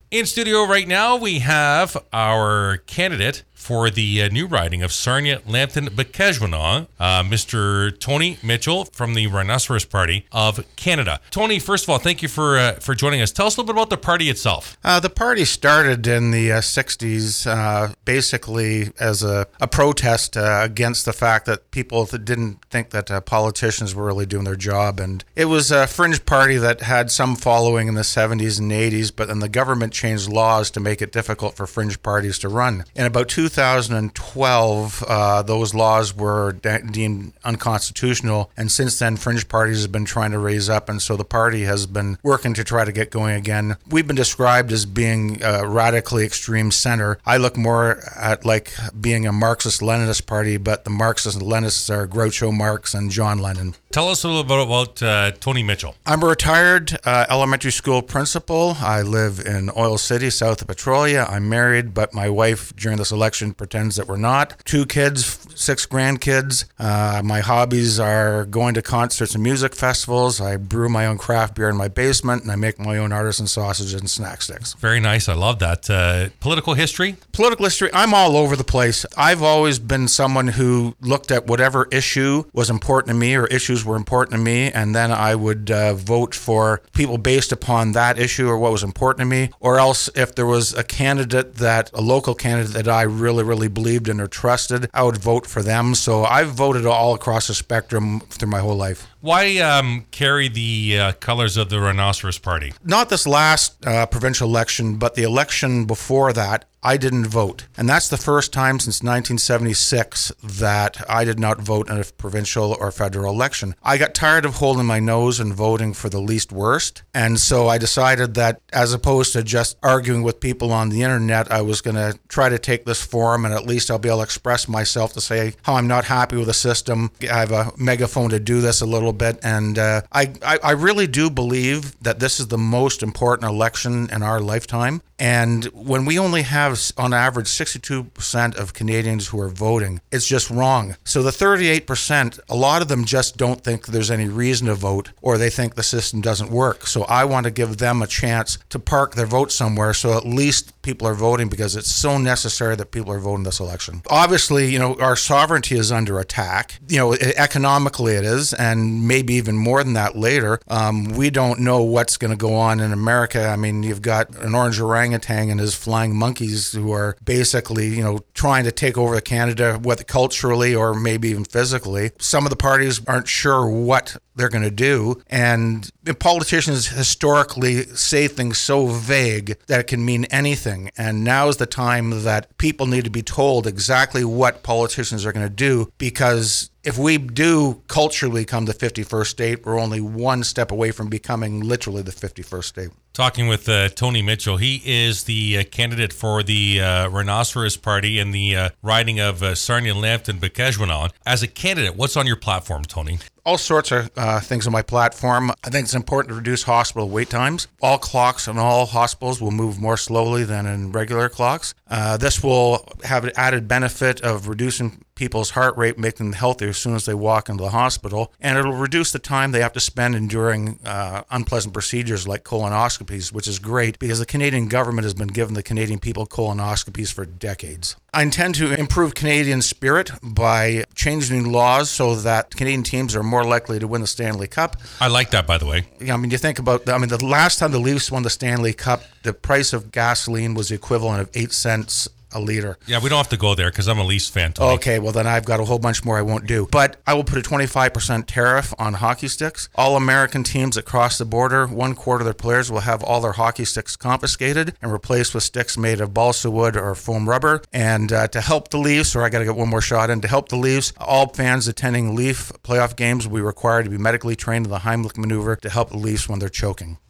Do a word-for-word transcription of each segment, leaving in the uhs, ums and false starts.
In studio right now, we have our candidate for the uh, new riding of Sarnia-Lambton-Bakajuanan, uh, Mister Tony Mitchell from the Rhinoceros Party of Canada. Tony, first of all, thank you for uh, for joining us. Tell us a little bit about the party itself. Uh, the party started in the uh, sixties, uh, basically as a, a protest uh, against the fact that people that didn't think that uh, politicians were really doing their job. And it was a fringe party that had some following in the seventies and eighties, but then the government changed laws to make it difficult for fringe parties to run. In about two thousand twelve, uh, those laws were de- deemed unconstitutional, and since then, fringe parties have been trying to raise up, and so the party has been working to try to get going again. We've been described as being a radically extreme center. I look more at like being a Marxist-Leninist party, but the Marxists and Leninists are Groucho Marx and John Lennon. Tell us a little bit about uh, Tony Mitchell. I'm a retired uh, elementary school principal. I live in Oil City, south of Petrolia. I'm married, but my wife, during this election, pretends that we're not. Two kids, six grandkids. Uh, my hobbies are going to concerts and music festivals. I brew my own craft beer in my basement, and I make my own artisan sausage and snack sticks. Very nice. I love that. Uh, political history? Political history, I'm all over the place. I've always been someone who looked at whatever issue was important to me or issues were important to me, and then I would uh, vote for people based upon that issue or what was important to me. Or else, if there was a candidate that, a local candidate that I really, really believed in or trusted, I would vote for them. So I've voted all across the spectrum through my whole life. Why um, carry the uh, colors of the Rhinoceros Party? Not this last uh, provincial election, but the election before that, I didn't vote. And that's the first time since nineteen seventy-six that I did not vote in a provincial or federal election. I got tired of holding my nose and voting for the least worst. And so I decided that as opposed to just arguing with people on the internet, I was going to try to take this forum, and at least I'll be able to express myself to say how I'm not happy with the system. I have a megaphone to do this a little bit. And uh, I, I, I really do believe that this is the most important election in our lifetime. And when we only have, on average, sixty-two percent of Canadians who are voting, it's just wrong. So the thirty-eight percent, a lot of them just don't think there's any reason to vote, or they think the system doesn't work. So I want to give them a chance to park their vote somewhere so at least people are voting, because it's so necessary that people are voting this election. Obviously, you know, our sovereignty is under attack. You know, economically it is, and maybe even more than that later. Um, we don't know what's going to go on in America. I mean, you've got an orange orangutan and his flying monkeys who are basically, you know, trying to take over Canada, whether culturally or maybe even physically. Some of the parties aren't sure what they're going to do, and politicians historically say things so vague that it can mean anything. And now is the time that people need to be told exactly what politicians are going to do, because if we do culturally come the fifty-first state, we're only one step away from becoming literally the fifty-first state. Talking with uh, Tony Mitchell. He is the uh, candidate for the uh, Rhinoceros Party in the uh, riding of uh, Sarnia-Lambton-Bakajuanan. As a candidate, what's on your platform, Tony? All sorts of uh, things on my platform. I think it's important to reduce hospital wait times. All clocks in all hospitals will move more slowly than in regular clocks. Uh, this will have an added benefit of reducing people's heart rate, making them healthier as soon as they walk into the hospital. And it'll reduce the time they have to spend enduring uh, unpleasant procedures like colonoscopies, which is great because the Canadian government has been giving the Canadian people colonoscopies for decades. I intend to improve Canadian spirit by changing laws so that Canadian teams are more likely to win the Stanley Cup. I like that, by the way. Yeah, I mean, you think about, I mean, the last time the Leafs won the Stanley Cup, the price of gasoline was the equivalent of eight cents a liter. Yeah, we don't have to go there because I'm a Leafs fan, Tony. Okay, well then I've got a whole bunch more I won't do. But I will put a twenty-five percent tariff on hockey sticks. All American teams that cross the border, one quarter of their players will have all their hockey sticks confiscated and replaced with sticks made of balsa wood or foam rubber. And uh, to help the Leafs, or I got to get one more shot in, to help the Leafs, all fans attending Leaf playoff games will be required to be medically trained in the Heimlich maneuver to help the Leafs when they're choking.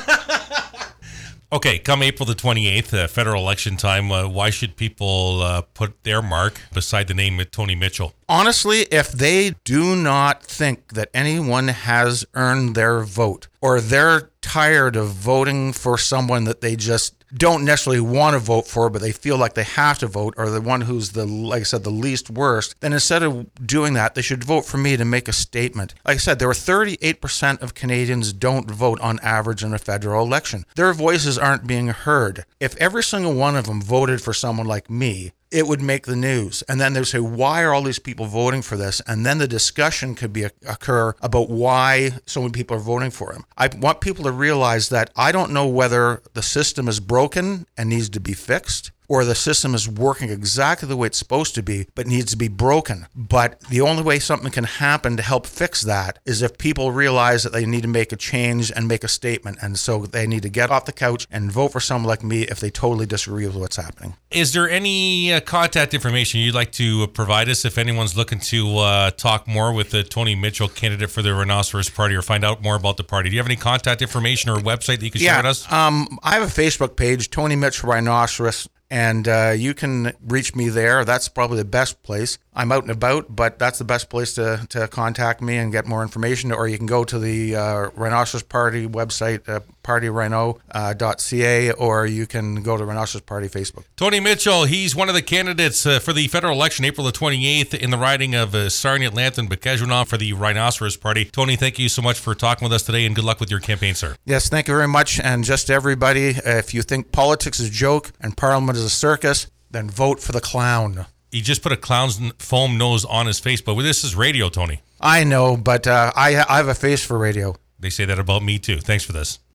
Okay, come April the twenty-eighth, uh, federal election time, uh, why should people uh, put their mark beside the name of Tony Mitchell? Honestly, if they do not think that anyone has earned their vote, or they're tired of voting for someone that they just don't necessarily want to vote for, but they feel like they have to vote, or the one who's the, like I said, the least worst, then instead of doing that, they should vote for me to make a statement. Like I said, there were thirty-eight percent of Canadians don't vote on average in a federal election. Their voices aren't being heard. If every single one of them voted for someone like me, it would make the news. And then they would say, why are all these people voting for this? And then the discussion could be occur about why so many people are voting for him. I want people to realize that I don't know whether the system is broken and needs to be fixed, or the system is working exactly the way it's supposed to be, but needs to be broken. But the only way something can happen to help fix that is if people realize that they need to make a change and make a statement. And so they need to get off the couch and vote for someone like me if they totally disagree with what's happening. Is there any uh, contact information you'd like to provide us if anyone's looking to uh, talk more with the Tony Mitchell candidate for the Rhinoceros Party or find out more about the party? Do you have any contact information or website that you can yeah, share with us? Um, I have a Facebook page, Tony Mitchell Rhinoceros. And uh, you can reach me there. That's probably the best place. I'm out and about, but that's the best place to, to contact me and get more information. Or you can go to the uh, Rhinoceros Party website, uh, party rhino dot c a, or you can go to Rhinoceros Party Facebook. Tony Mitchell, he's one of the candidates uh, for the federal election April the twenty-eighth in the riding of uh, Sarnia, Lambton, Bikeshwanan for the Rhinoceros Party. Tony, thank you so much for talking with us today, and good luck with your campaign, sir. Yes, thank you very much. And just everybody, uh, if you think politics is a joke and Parliament is a circus, then vote for the clown. He just put a clown's foam nose on his face, but this is radio, Tony. I know, but uh, I, I have a face for radio. They say that about me, too. Thanks for this.